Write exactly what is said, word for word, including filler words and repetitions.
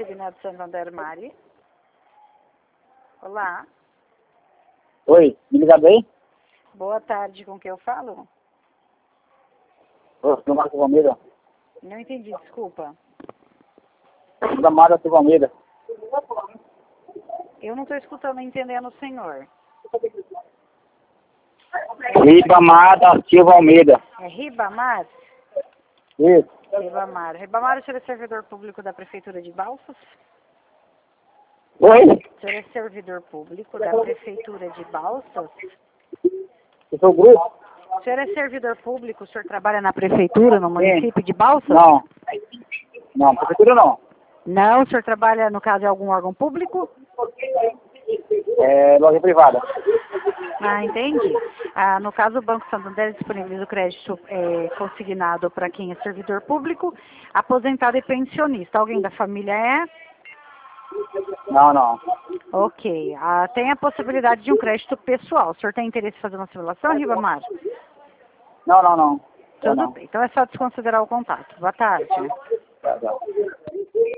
Segnato Santander, Mari. Olá. Oi, me liga bem? Boa tarde, com quem eu falo? Ô, Silvamara Silva Almeida. Não entendi, desculpa. Silvamara Silva Almeida. Eu não estou escutando, entendendo o senhor. Ribamar da Silva Almeida. É Ribamar? Isso. Ribamar. Ribamar, o senhor é servidor público da Prefeitura de Balsas? Oi? O senhor é servidor público da Prefeitura de Balsas? Eu sou o grupo? O senhor é servidor público? O senhor trabalha na Prefeitura, no município de Balsas? Não. Não, prefeitura não. Não, o senhor trabalha, no caso, em algum órgão público? É loja privada. Ah, entendi. Ah, no caso, o Banco Santander disponibiliza o crédito é, consignado para quem é servidor público, aposentado e pensionista. Alguém da família é? Não, não. Ok. Ah, tem a possibilidade de um crédito pessoal. O senhor tem interesse em fazer uma simulação, Ribamar? Não, não, não. Tudo não. bem. Então é só desconsiderar o contato. Boa tarde. Tá, tá.